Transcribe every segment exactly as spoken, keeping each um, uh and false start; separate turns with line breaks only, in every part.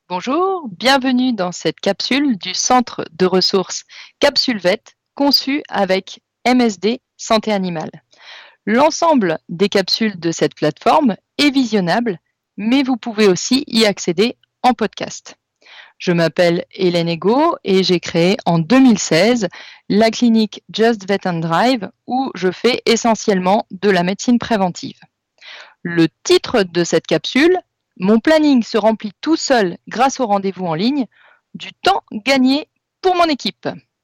Bonjour, bienvenue dans cette capsule du Centre de ressources CapsuleVet conçue avec M S D Santé Animale. L'ensemble des capsules de cette plateforme est visionnable, mais vous pouvez aussi y accéder en podcast. Je m'appelle Hélène Ego et j'ai créé en deux mille seize la clinique Just Vet and Drive où je fais essentiellement de la médecine préventive. Le titre de cette capsule: mon planning se remplit tout seul grâce au rendez-vous en ligne, du temps gagné pour mon équipe.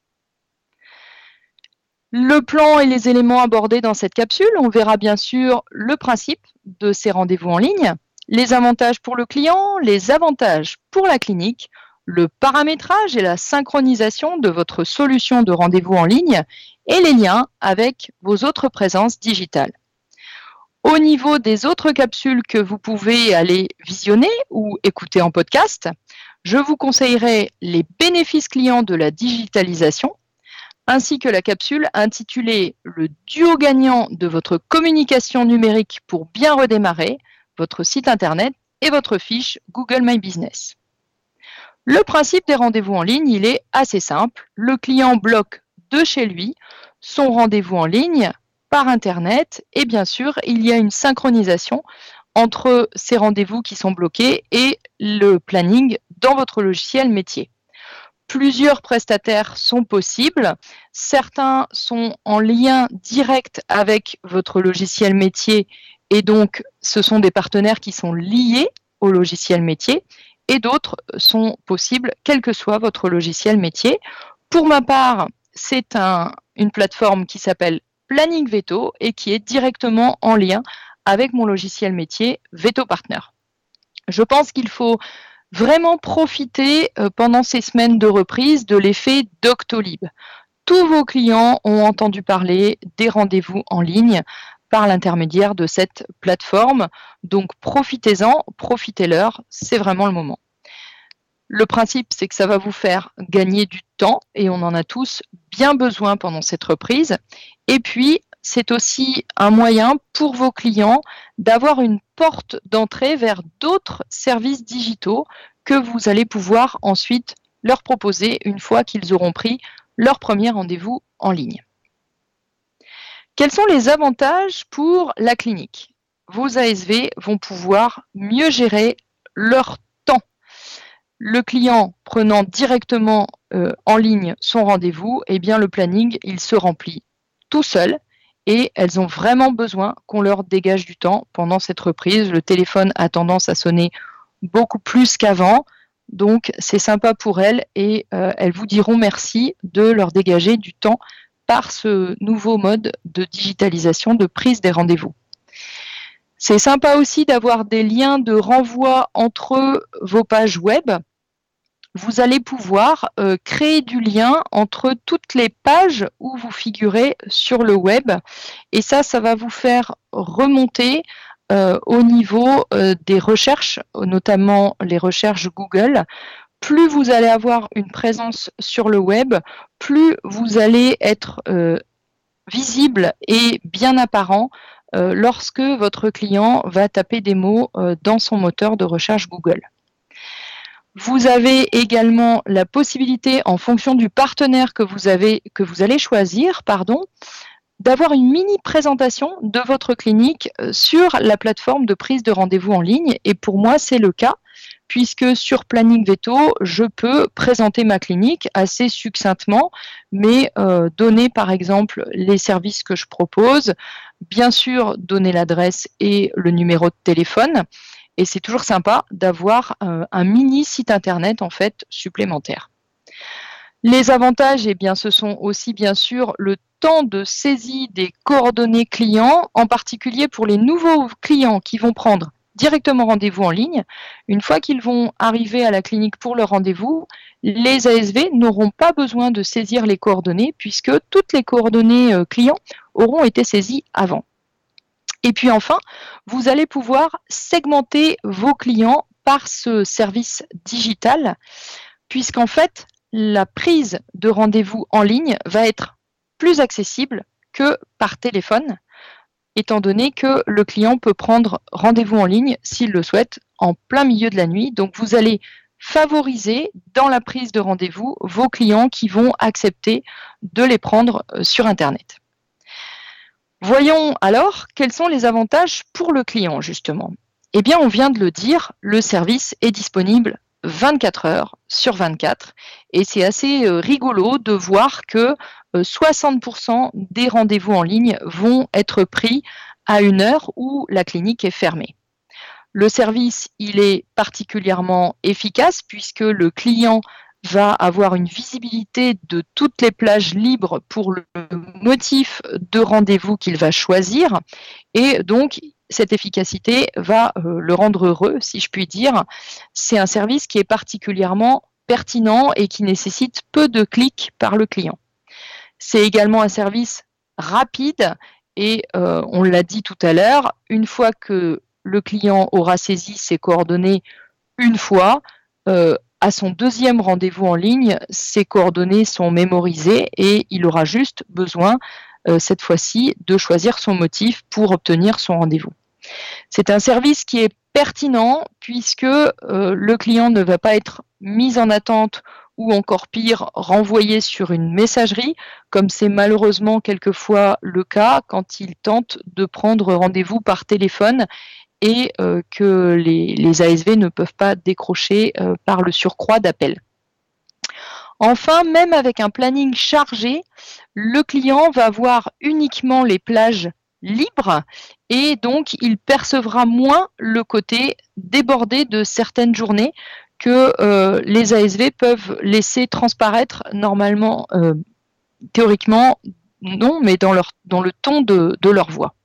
Le plan et les éléments abordés dans cette capsule, on verra bien sûr le principe de ces rendez-vous en ligne, les avantages pour le client, les avantages pour la clinique, le paramétrage et la synchronisation de votre solution de rendez-vous en ligne et les liens avec vos autres présences digitales. Au niveau des autres capsules que vous pouvez aller visionner ou écouter en podcast, je vous conseillerais les bénéfices clients de la digitalisation, ainsi que la capsule intitulée « Le duo gagnant de votre communication numérique pour bien redémarrer, votre site internet et votre fiche Google My Business ». Le principe des rendez-vous en ligne, il est assez simple. Le client bloque de chez lui son rendez-vous en ligne par Internet et bien sûr, il y a une synchronisation entre ces rendez-vous qui sont bloqués et le planning dans votre logiciel métier. Plusieurs prestataires sont possibles. Certains sont en lien direct avec votre logiciel métier et donc ce sont des partenaires qui sont liés au logiciel métier et d'autres sont possibles quel que soit votre logiciel métier. Pour ma part, c'est un, une plateforme qui s'appelle Planning Veto et qui est directement en lien avec mon logiciel métier Veto Partner. Je pense qu'il faut vraiment profiter euh, pendant ces semaines de reprise de l'effet Doctolib. Tous vos clients ont entendu parler des rendez-vous en ligne par l'intermédiaire de cette plateforme. Donc profitez-en, profitez-leur, c'est vraiment le moment. Le principe, c'est que ça va vous faire gagner du temps et on en a tous bien besoin pendant cette reprise. Et puis, c'est aussi un moyen pour vos clients d'avoir une porte d'entrée vers d'autres services digitaux que vous allez pouvoir ensuite leur proposer une fois qu'ils auront pris leur premier rendez-vous en ligne. Quels sont les avantages pour la clinique? Vos A S V vont pouvoir mieux gérer leur temps. Le client prenant directement euh, en ligne son rendez-vous, eh bien le planning, il se remplit tout seul et elles ont vraiment besoin qu'on leur dégage du temps pendant cette reprise. Le téléphone a tendance à sonner beaucoup plus qu'avant, donc c'est sympa pour elles et euh, elles vous diront merci de leur dégager du temps par ce nouveau mode de digitalisation, de prise des rendez-vous. C'est sympa aussi d'avoir des liens de renvoi entre vos pages web. Vous allez pouvoir euh, créer du lien entre toutes les pages où vous figurez sur le web. Et ça, ça va vous faire remonter euh, au niveau euh, des recherches, notamment les recherches Google. Plus vous allez avoir une présence sur le web, plus vous allez être euh, visible et bien apparent euh, lorsque votre client va taper des mots euh, dans son moteur de recherche Google. Vous avez également la possibilité, en fonction du partenaire que vous, avez, que vous allez choisir, pardon, d'avoir une mini présentation de votre clinique sur la plateforme de prise de rendez-vous en ligne. Et pour moi, c'est le cas, puisque sur Planning Veto, je peux présenter ma clinique assez succinctement, mais euh, donner par exemple les services que je propose, bien sûr donner l'adresse et le numéro de téléphone. Et c'est toujours sympa d'avoir euh, un mini site internet en fait supplémentaire. Les avantages, eh bien, ce sont aussi bien sûr le temps de saisie des coordonnées clients, en particulier pour les nouveaux clients qui vont prendre directement rendez-vous en ligne. Une fois qu'ils vont arriver à la clinique pour leur rendez-vous, les A S V n'auront pas besoin de saisir les coordonnées puisque toutes les coordonnées euh, clients auront été saisies avant. Et puis enfin, vous allez pouvoir segmenter vos clients par ce service digital, puisqu'en fait, la prise de rendez-vous en ligne va être plus accessible que par téléphone, étant donné que le client peut prendre rendez-vous en ligne, s'il le souhaite, en plein milieu de la nuit. Donc vous allez favoriser dans la prise de rendez-vous vos clients qui vont accepter de les prendre sur Internet. Voyons alors quels sont les avantages pour le client justement. Eh bien, on vient de le dire, le service est disponible vingt-quatre heures sur vingt-quatre et c'est assez rigolo de voir que soixante pour cent des rendez-vous en ligne vont être pris à une heure où la clinique est fermée. Le service, il est particulièrement efficace puisque le client va avoir une visibilité de toutes les plages libres pour le motif de rendez-vous qu'il va choisir et donc cette efficacité va le rendre heureux, si je puis dire. C'est un service qui est particulièrement pertinent et qui nécessite peu de clics par le client. C'est également un service rapide et euh, on l'a dit tout à l'heure, une fois que le client aura saisi ses coordonnées une fois, euh, à son deuxième rendez-vous en ligne, ses coordonnées sont mémorisées et il aura juste besoin, euh, cette fois-ci, de choisir son motif pour obtenir son rendez-vous. C'est un service qui est pertinent puisque euh, le client ne va pas être mis en attente ou encore pire, renvoyé sur une messagerie, comme c'est malheureusement quelquefois le cas quand il tente de prendre rendez-vous par téléphone et euh, que les, les A S V ne peuvent pas décrocher euh, par le surcroît d'appels. Enfin, même avec un planning chargé, le client va voir uniquement les plages libres et donc il percevra moins le côté débordé de certaines journées que euh, les A S V peuvent laisser transparaître normalement, euh, théoriquement, non, mais dans, leur, dans le ton de, de leur voix.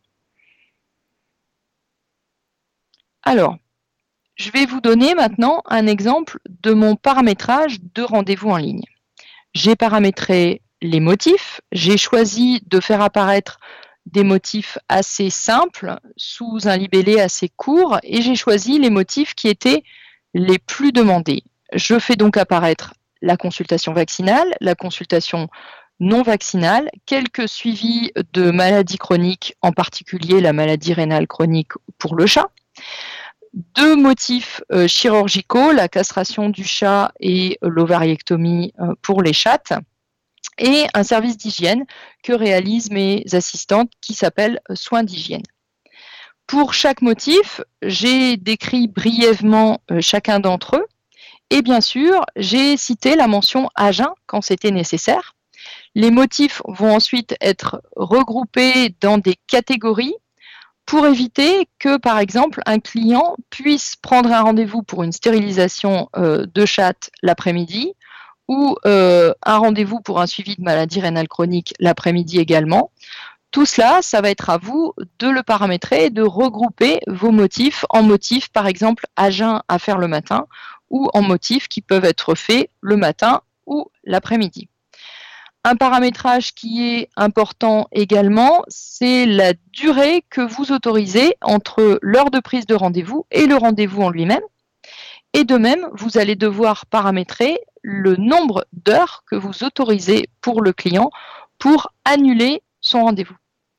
Alors, je vais vous donner maintenant un exemple de mon paramétrage de rendez-vous en ligne. J'ai paramétré les motifs, j'ai choisi de faire apparaître des motifs assez simples sous un libellé assez court et j'ai choisi les motifs qui étaient les plus demandés. Je fais donc apparaître la consultation vaccinale, la consultation non vaccinale, quelques suivis de maladies chroniques, en particulier la maladie rénale chronique pour le chat, deux motifs euh, chirurgicaux, la castration du chat et l'ovariectomie euh, pour les chattes, et un service d'hygiène que réalisent mes assistantes qui s'appelle Soins d'hygiène. Pour chaque motif, j'ai décrit brièvement euh, chacun d'entre eux et bien sûr, j'ai cité la mention à jeun quand c'était nécessaire. Les motifs vont ensuite être regroupés dans des catégories pour éviter que, par exemple, un client puisse prendre un rendez-vous pour une stérilisation euh, de chatte l'après-midi ou euh, un rendez-vous pour un suivi de maladie rénale chronique l'après-midi également. Tout cela, ça va être à vous de le paramétrer et de regrouper vos motifs en motifs, par exemple, à jeun à faire le matin ou en motifs qui peuvent être faits le matin ou l'après-midi. Un paramétrage qui est important également, c'est la durée que vous autorisez entre l'heure de prise de rendez-vous et le rendez-vous en lui-même. Et de même, vous allez devoir paramétrer le nombre d'heures que vous autorisez pour le client pour annuler son rendez-vous.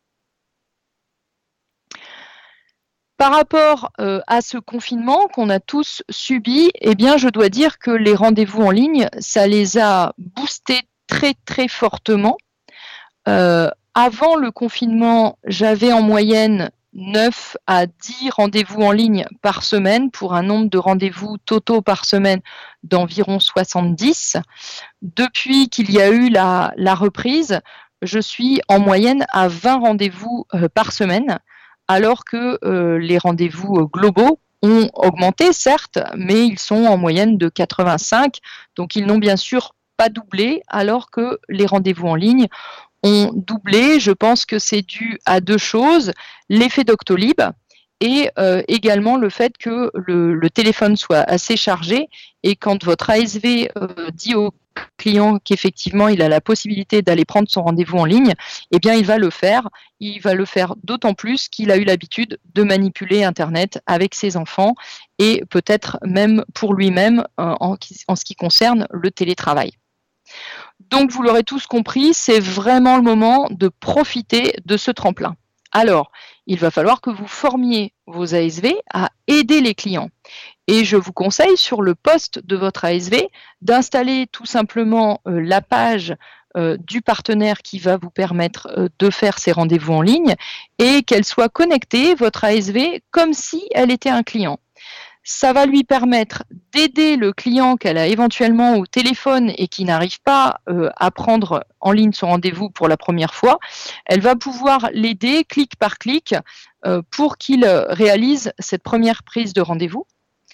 Par rapport euh, à ce confinement qu'on a tous subi, eh bien, je dois dire que les rendez-vous en ligne, ça les a boostés très très fortement. Euh, avant le confinement, j'avais en moyenne neuf à dix rendez-vous en ligne par semaine pour un nombre de rendez-vous totaux par semaine d'environ soixante-dix. Depuis qu'il y a eu la, la reprise, je suis en moyenne à vingt rendez-vous euh, par semaine, alors que euh, les rendez-vous globaux ont augmenté, certes, mais ils sont en moyenne de quatre-vingt-cinq, donc ils n'ont bien sûr pas doublé, alors que les rendez-vous en ligne ont doublé. Je pense que c'est dû à deux choses, l'effet Doctolib et euh, également le fait que le, le téléphone soit assez chargé et quand votre A S V euh, dit au client qu'effectivement il a la possibilité d'aller prendre son rendez-vous en ligne, eh bien il va le faire. Il va le faire d'autant plus qu'il a eu l'habitude de manipuler Internet avec ses enfants et peut-être même pour lui-même euh, en, en ce qui concerne le télétravail. Donc, vous l'aurez tous compris, c'est vraiment le moment de profiter de ce tremplin. Alors, il va falloir que vous formiez vos A S V à aider les clients. Et je vous conseille sur le poste de votre A S V d'installer tout simplement euh, la page euh, du partenaire qui va vous permettre euh, de faire ces rendez-vous en ligne et qu'elle soit connectée, votre A S V, comme si elle était un client. Ça va lui permettre d'aider le client qu'elle a éventuellement au téléphone et qui n'arrive pas euh, à prendre en ligne son rendez-vous pour la première fois. Elle va pouvoir l'aider clic par clic euh, pour qu'il réalise cette première prise de rendez-vous.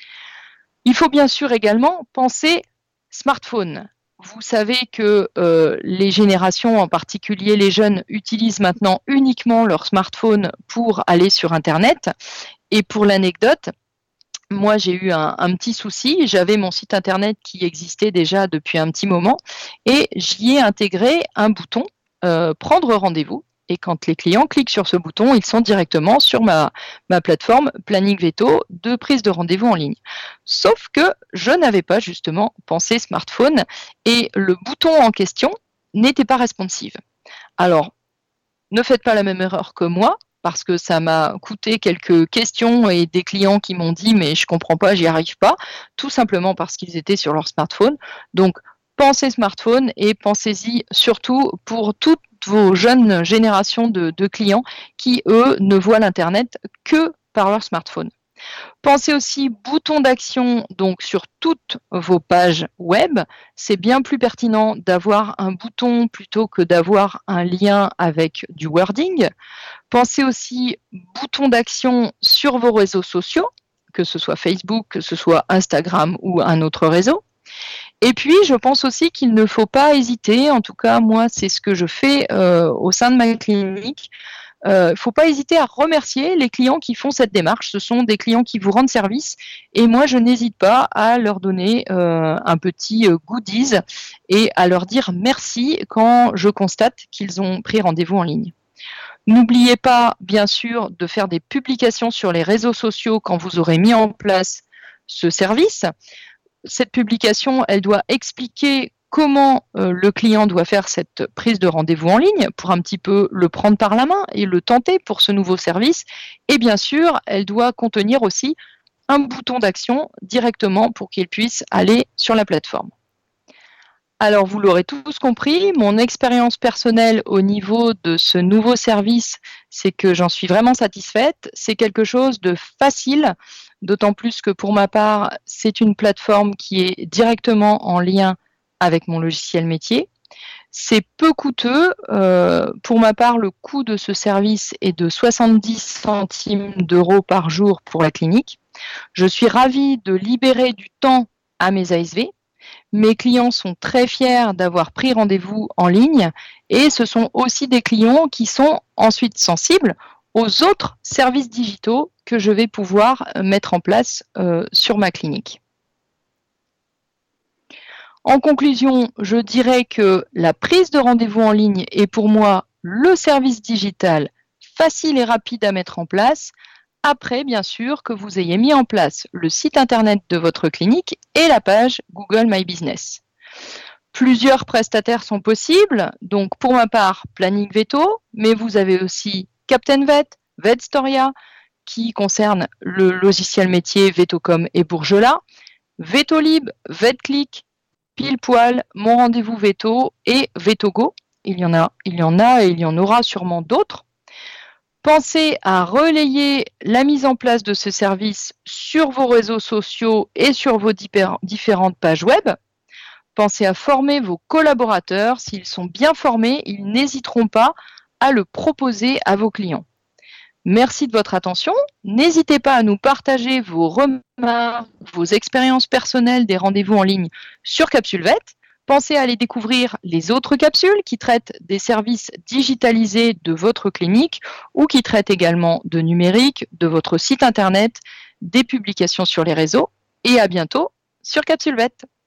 Il faut bien sûr également penser smartphone. Vous savez que euh, les générations, en particulier les jeunes, utilisent maintenant uniquement leur smartphone pour aller sur Internet. Et pour l'anecdote, moi, j'ai eu un, un petit souci. J'avais mon site internet qui existait déjà depuis un petit moment et j'y ai intégré un bouton euh, prendre rendez-vous. Et quand les clients cliquent sur ce bouton, ils sont directement sur ma, ma plateforme Planning Veto de prise de rendez-vous en ligne. Sauf que je n'avais pas justement pensé smartphone et le bouton en question n'était pas responsive. Alors, ne faites pas la même erreur que moi, parce que ça m'a coûté quelques questions et des clients qui m'ont dit « mais je ne comprends pas, j'y arrive pas », tout simplement parce qu'ils étaient sur leur smartphone. Donc, pensez smartphone et pensez-y surtout pour toutes vos jeunes générations de, de clients qui, eux, ne voient l'Internet que par leur smartphone. Pensez aussi bouton d'action donc sur toutes vos pages web. C'est bien plus pertinent d'avoir un bouton plutôt que d'avoir un lien avec du wording. Pensez aussi bouton d'action sur vos réseaux sociaux, que ce soit Facebook, que ce soit Instagram ou un autre réseau. Et puis, je pense aussi qu'il ne faut pas hésiter, en tout cas, moi, c'est ce que je fais euh, au sein de ma clinique. Il euh, ne faut pas hésiter à remercier les clients qui font cette démarche. Ce sont des clients qui vous rendent service et moi, je n'hésite pas à leur donner euh, un petit euh, goodies et à leur dire merci quand je constate qu'ils ont pris rendez-vous en ligne. N'oubliez pas, bien sûr, de faire des publications sur les réseaux sociaux quand vous aurez mis en place ce service. Cette publication, elle doit expliquer comment euh, le client doit faire cette prise de rendez-vous en ligne pour un petit peu le prendre par la main et le tenter pour ce nouveau service. Et bien sûr, elle doit contenir aussi un bouton d'action directement pour qu'il puisse aller sur la plateforme. Alors, vous l'aurez tous compris, mon expérience personnelle au niveau de ce nouveau service, c'est que j'en suis vraiment satisfaite. C'est quelque chose de facile, d'autant plus que pour ma part, c'est une plateforme qui est directement en lien avec mon logiciel métier. C'est peu coûteux. Euh, pour ma part, le coût de ce service est de soixante-dix centimes d'euros par jour pour la clinique. Je suis ravie de libérer du temps à mes A S V. Mes clients sont très fiers d'avoir pris rendez-vous en ligne et ce sont aussi des clients qui sont ensuite sensibles aux autres services digitaux que je vais pouvoir mettre en place euh, sur ma clinique. En conclusion, je dirais que la prise de rendez-vous en ligne est pour moi le service digital facile et rapide à mettre en place, après bien sûr que vous ayez mis en place le site internet de votre clinique et la page Google My Business. Plusieurs prestataires sont possibles, donc pour ma part Planning Veto, mais vous avez aussi Captain Vet, Vetstoria, qui concerne le logiciel métier Vetocom et Bourgelat, Vetolib, VetClick, Pile-Poil, Mon Rendez-vous Veto et Vetogo. Il y en a, il y en a et il y en aura sûrement d'autres. Pensez à relayer la mise en place de ce service sur vos réseaux sociaux et sur vos différentes pages web. Pensez à former vos collaborateurs. S'ils sont bien formés, ils n'hésiteront pas à le proposer à vos clients. Merci de votre attention. N'hésitez pas à nous partager vos remarques, vos expériences personnelles des rendez-vous en ligne sur CapsuleVet. Pensez à aller découvrir les autres capsules qui traitent des services digitalisés de votre clinique ou qui traitent également de numérique, de votre site internet, des publications sur les réseaux. Et à bientôt sur CapsuleVet.